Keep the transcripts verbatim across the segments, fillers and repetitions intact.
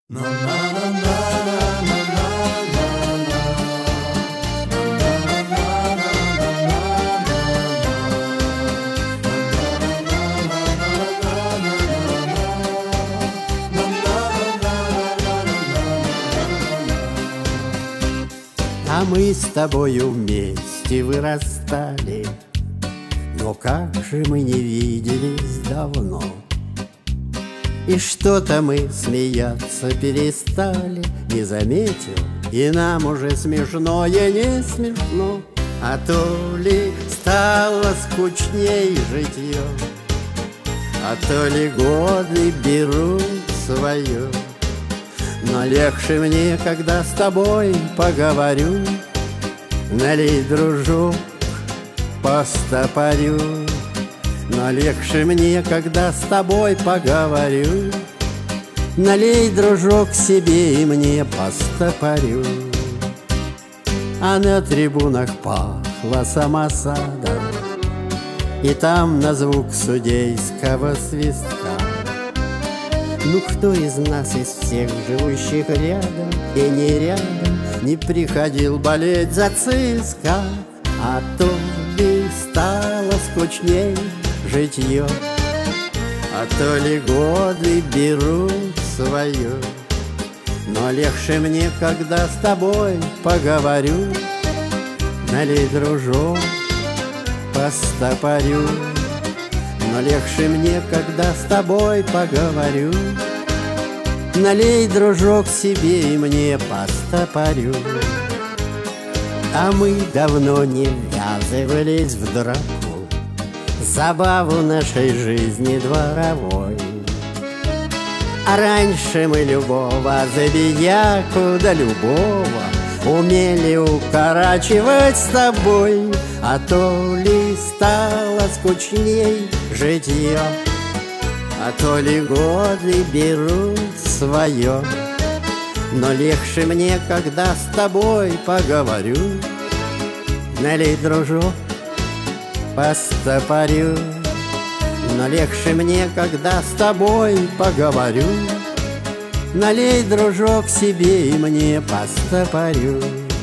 А мы с тобою вместе вырастали, но как же мы не виделись давно. И что-то мы смеяться перестали, не заметил, и нам уже смешно, и не смешно. А то ли стало скучней житье, а то ли годы берут свое. Но легче мне, когда с тобой поговорю. Налей, дружок, по стопорю. Но легче мне, когда с тобой поговорю. Налей, дружок, себе и мне по стопорю. А на трибунах пахло самосадом, и там на звук судейского свистка. Ну кто из нас, из всех живущих рядом и не рядом, не приходил болеть за ЦСКА? А то ли стало скучней житье, а то ли годы берут свое. Но легче мне, когда с тобой поговорю. Налей, дружок, по стопорю. Но легче мне, когда с тобой поговорю. Налей, дружок, себе и мне по стопорю. А мы давно не ввязывались в драку, забаву нашей жизни дворовой. А раньше мы любого забияку, да любого умели укорачивать с тобой. А то ли стало скучней житье, а то ли годы берут свое. Но легче мне, когда с тобой поговорю. Налей, дружок, по стопорю. Но легче мне, когда с тобой поговорю. Налей, дружок, себе и мне по стопорю.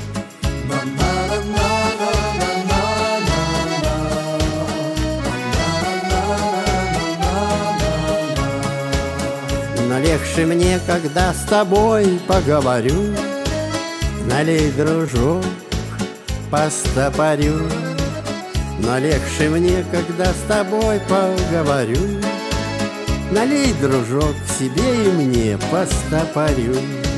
Но легче мне, когда с тобой поговорю. Налей, дружок, по стопорю. Но легче мне, когда с тобой поговорю. Налей, дружок, себе и мне по стопорю.